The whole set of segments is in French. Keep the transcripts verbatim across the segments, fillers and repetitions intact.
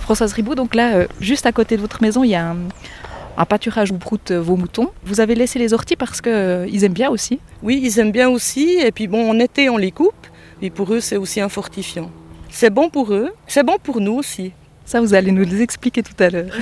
Françoise Ribaud, donc là, euh, juste à côté de votre maison, il y a un, un pâturage où broutent vos moutons. Vous avez laissé les orties parce qu'ils euh, aiment bien aussi? Oui, ils aiment bien aussi. Et puis bon, en été, on les coupe. Et pour eux, c'est aussi un fortifiant. C'est bon pour eux, c'est bon pour nous aussi. Ça, vous allez nous les expliquer tout à l'heure.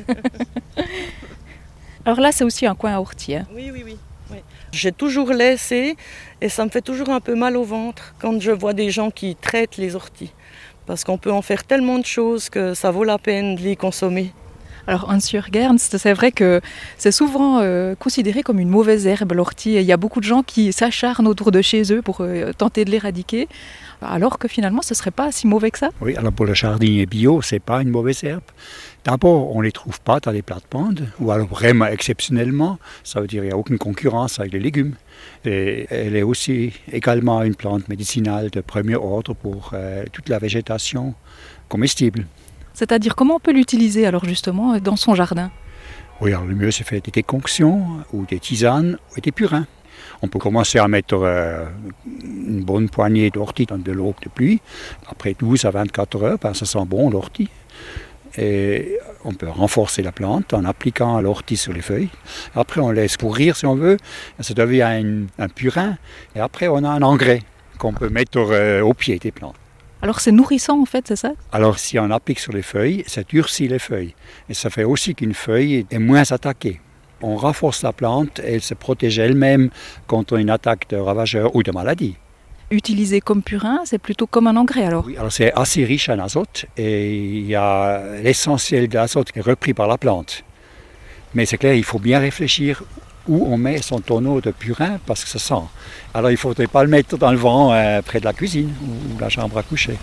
Alors là, c'est aussi un coin à ortie. Hein. Oui, oui, oui, oui. J'ai toujours laissé et ça me fait toujours un peu mal au ventre quand je vois des gens qui traitent les orties. Parce qu'on peut en faire tellement de choses que ça vaut la peine de les consommer. Alors Hans-Jürgens, c'est vrai que c'est souvent euh, considéré comme une mauvaise herbe, l'ortie. Il y a beaucoup de gens qui s'acharnent autour de chez eux pour euh, tenter de l'éradiquer, alors que finalement ce ne serait pas si mauvais que ça. Oui, alors pour le jardinier bio, ce n'est pas une mauvaise herbe. D'abord, on ne les trouve pas dans les plates-bandes, ou alors vraiment exceptionnellement, ça veut dire qu'il n'y a aucune concurrence avec les légumes. Et elle est aussi également une plante médicinale de premier ordre pour euh, toute la végétation comestible. C'est-à-dire comment on peut l'utiliser alors justement dans son jardin? Oui, alors le mieux c'est faire des déconctions ou des tisanes ou des purins. On peut commencer à mettre euh, une bonne poignée d'ortie dans de l'eau de pluie. Après douze à vingt-quatre heures, ben, ça sent bon l'ortie. Et on peut renforcer la plante en appliquant l'ortie sur les feuilles. Après on laisse pourrir si on veut, ça devient un, un purin. Et après on a un engrais qu'on peut mettre euh, au pied des plantes. Alors c'est nourrissant en fait, c'est ça? Alors si on applique sur les feuilles, ça durcit les feuilles. Et ça fait aussi qu'une feuille est moins attaquée. On renforce la plante et elle se protège elle-même contre une attaque de ravageurs ou de maladies. Utilisé comme purin, c'est plutôt comme un engrais alors? Oui, alors c'est assez riche en azote et il y a l'essentiel de l'azote qui est repris par la plante. Mais c'est clair, il faut bien réfléchir où on met son tonneau de purin parce que ça sent. Alors il ne faudrait pas le mettre dans le vent euh, près de la cuisine ou la chambre à coucher.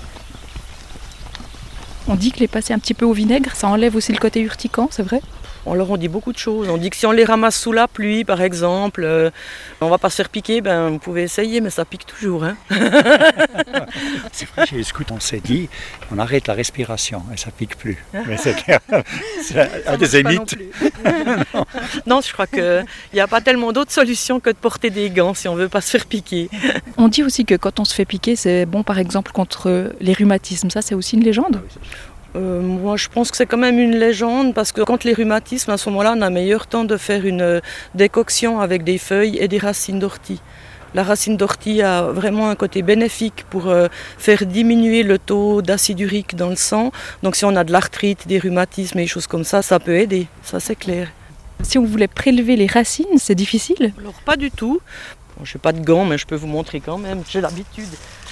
On dit que les passer un petit peu au vinaigre, ça enlève aussi le côté urticant, c'est vrai? On leur en dit beaucoup de choses. On dit que si on les ramasse sous la pluie, par exemple, euh, on ne va pas se faire piquer, ben, vous pouvez essayer, mais ça pique toujours. Hein. C'est vrai, chez les scouts, on s'est dit, on arrête la respiration et ça ne pique plus. Mais c'est clair, c'est un des zéniths. non. non, je crois qu'il n'y a pas tellement d'autres solutions que de porter des gants si on ne veut pas se faire piquer. On dit aussi que quand on se fait piquer, c'est bon par exemple contre les rhumatismes. Ça, c'est aussi une légende? Euh, moi, je pense que c'est quand même une légende parce que contre les rhumatismes, à ce moment-là, on a meilleur temps de faire une décoction avec des feuilles et des racines d'ortie. La racine d'ortie a vraiment un côté bénéfique pour euh, faire diminuer le taux d'acide urique dans le sang. Donc si on a de l'arthrite, des rhumatismes et des choses comme ça, ça peut aider, ça c'est clair. Si on voulait prélever les racines, c'est difficile? Alors pas du tout. Bon, je n'ai pas de gants, mais je peux vous montrer quand même, j'ai l'habitude.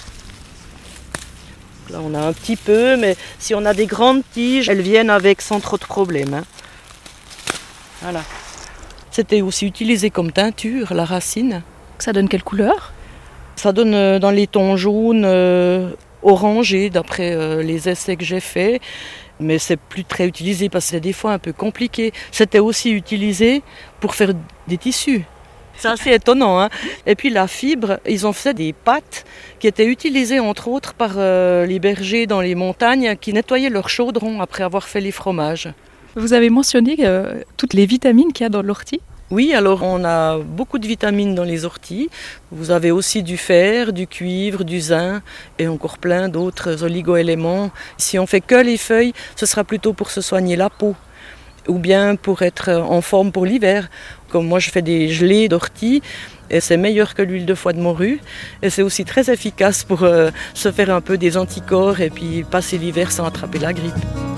Là, on a un petit peu, mais si on a des grandes tiges, elles viennent avec sans trop de problèmes. Hein. Voilà. C'était aussi utilisé comme teinture, la racine. Ça donne quelle couleur? Ça donne euh, dans les tons jaunes, euh, orangés, d'après euh, les essais que j'ai faits. Mais c'est plus très utilisé parce que c'est des fois un peu compliqué. C'était aussi utilisé pour faire des tissus. C'est assez étonnant. Hein. Et puis la fibre, ils ont fait des pâtes qui étaient utilisées entre autres par euh, les bergers dans les montagnes qui nettoyaient leurs chaudrons après avoir fait les fromages. Vous avez mentionné euh, toutes les vitamines qu'il y a dans l'ortie? Oui, alors on a beaucoup de vitamines dans les orties. Vous avez aussi du fer, du cuivre, du zinc et encore plein d'autres oligo-éléments. Si on fait que les feuilles, ce sera plutôt pour se soigner la peau ou bien pour être en forme pour l'hiver. Comme moi, je fais des gelées d'ortie et c'est meilleur que l'huile de foie de morue. Et c'est aussi très efficace pour euh, se faire un peu des anticorps et puis passer l'hiver sans attraper la grippe.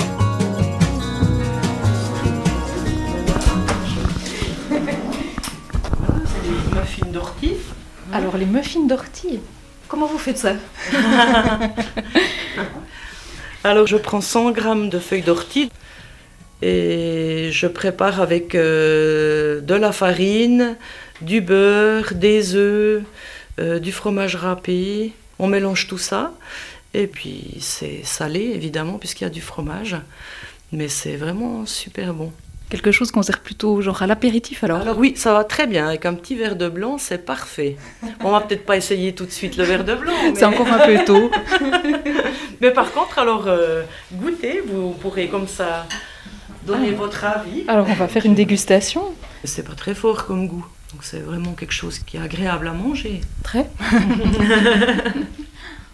C'est les muffins d'ortie. Alors les muffins d'ortie, comment vous faites ça? Alors je prends cent grammes de feuilles d'ortie. Et je prépare avec euh, de la farine, du beurre, des œufs, euh, du fromage râpé. On mélange tout ça. Et puis c'est salé, évidemment, puisqu'il y a du fromage. Mais c'est vraiment super bon. Quelque chose qu'on sert plutôt genre à l'apéritif alors? Alors oui, ça va très bien. Avec un petit verre de blanc, c'est parfait. On va peut-être pas essayer tout de suite le verre de blanc. Mais... c'est encore un peu tôt. Mais par contre, alors, euh, goûtez, vous pourrez comme ça... Donnez ah. votre avis. Alors on va faire une dégustation. C'est pas très fort comme goût. Donc c'est vraiment quelque chose qui est agréable à manger. Très.